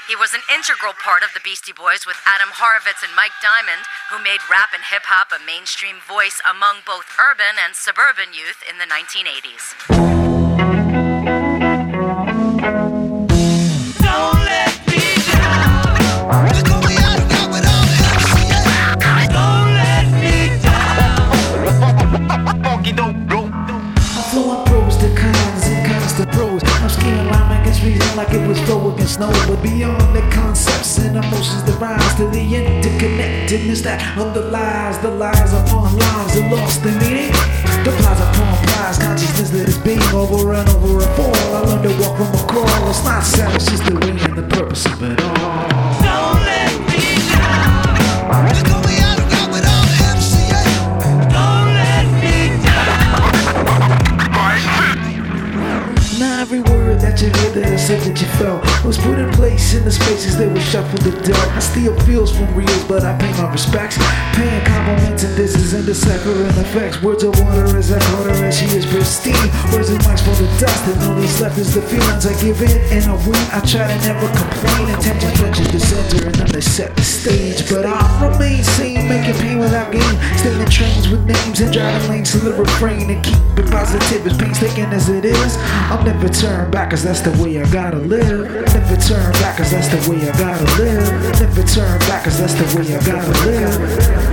He was an integral part of the Beastie Boys with Adam Horovitz and Mike Diamond, who made rap and hip-hop a mainstream voice among both urban and suburban youth in the 1980s. Don't let me down. Look at me, I got what I'm MCA. Don't let me down. Funky dope, bro. I'm flowing pros to cons and cons to pros. I'm skiing line against reason like it was flow against snow. But beyond the concepts and emotions that rise to the interconnectedness that underlies the lies upon lives that lost the meaning. The plies upon plies, consciousness that is being over and over and for. I learned to walk from a crawl. It's not sad, it's just the way and the purpose of it all. Don't let me down. Look at me, I got what I'm MCA. Don't let me down. Now every word that you heard that I said that you felt was put in place in the spaces that were shuffled to dealt. I steal feels from reals, but I pay my respects. Paying compliments and disses and deciphering effects. Words of water as I caught her as she is pristine. Words of mics for the dust, and all that's left is the feelings I give in and I win. I try to never complain. Attention touches the center and then they set the stage. But I remain sane, making pain without gain. Staying in trains with names and driving lanes to the refrain and keep it positive as painstaking as it is. I'll never turn back, cause that's the way I gotta live. Never turn back, cause that's the way I gotta live. Never turn back, cause that's the way I gotta live.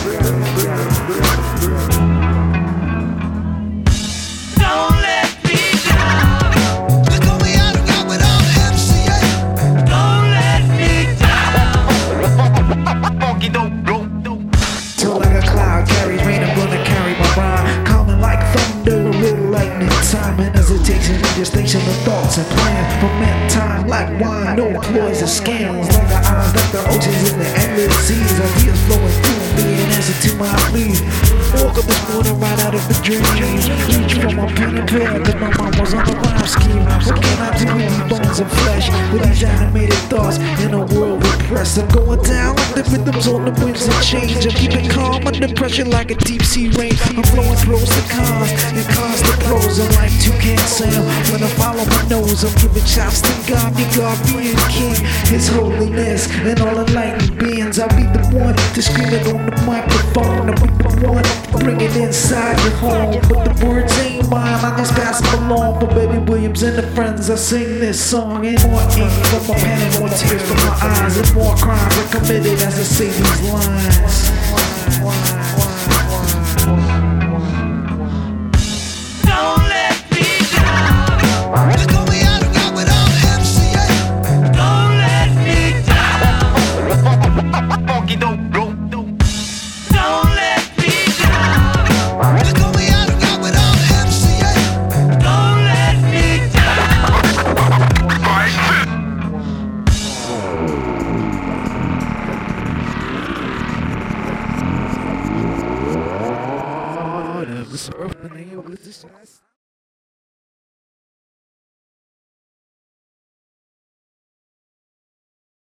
Don't let me down. Look at me, I got what I'm MCA. Don't let me down. Funky dope, bro. So like a cloud carries rain, I'm gonna carry my rhyme. Calming like thunder, little lightning, time and hesitation, gestation of thoughts and plans. Ferment time like wine, no ploys or scams. Like the eyes, like the oceans in the endless seas. Ideas flowing through me and answer to my pleas. Woke up this morning right out of a dream. Reach for my pen and pad, cause my mom was on the rhyme scheme. What can I do with these bones and flesh? With these animated thoughts in a world repressed. I'm going down like the rhythms on the winds and change. I'm keeping calm under pressure like a deep sea rain. I'm flowing pros to cons and cons to pros. I'm like toucan Sam when I follow my nose. I'm giving chops to God, the guardian king, His holiness and all enlightened beings. I'll be the one to scream it on the microphone. I'll be the one to bring it inside your home. But the words ain't mine, I just pass them along. For Baby Williams and the friends, I sing this song. And more ink from my pen and more tears from my eyes. And more crimes are committed as I say these lines. Don't let me down. Look at me, I got what I'm MCA. Don't let me down. Funky dope, bro. Don't let me down. Look at me, I got what I'm MCA. Don't let me Surfing the with the